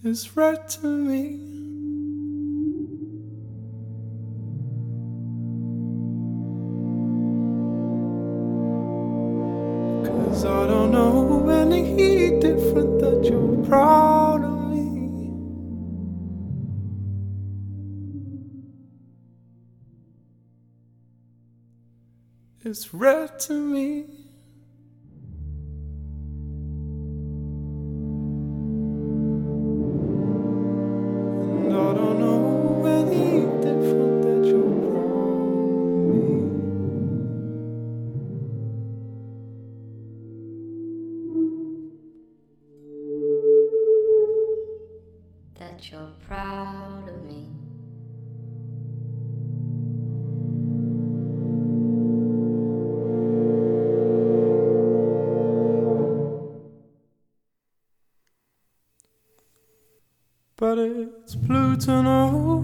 is red to me. 'Cause I don't know any different that you're proud of me. It's red to me. And I don't know any different that you're proud of me. That you're proud of me. But it's blue to know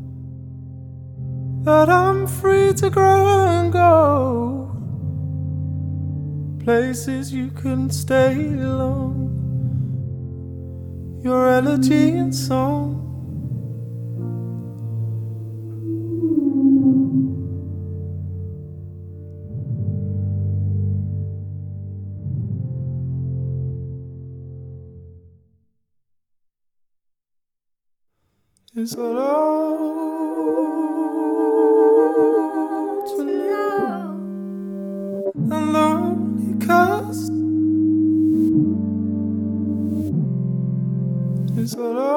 that I'm free to grow and go places you couldn't stay long. Your elegy and song is allowed to know. And lonely 'cause is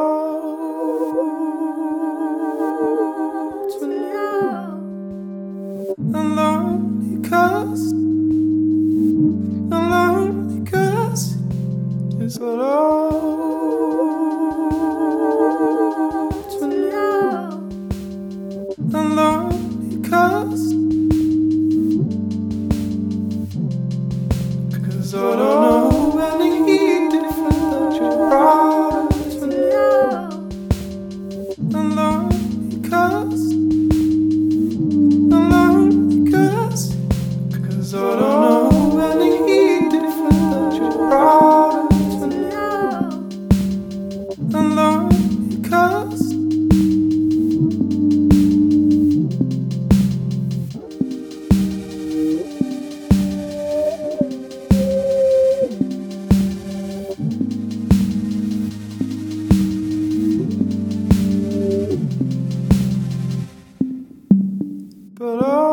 allowed to know. And lonely 'cause is allowed to know. And lonely 'cause I don't know any different that you're proud to know. And lonely 'cause I don't know any different that you're proud to know. And lonely 'cause but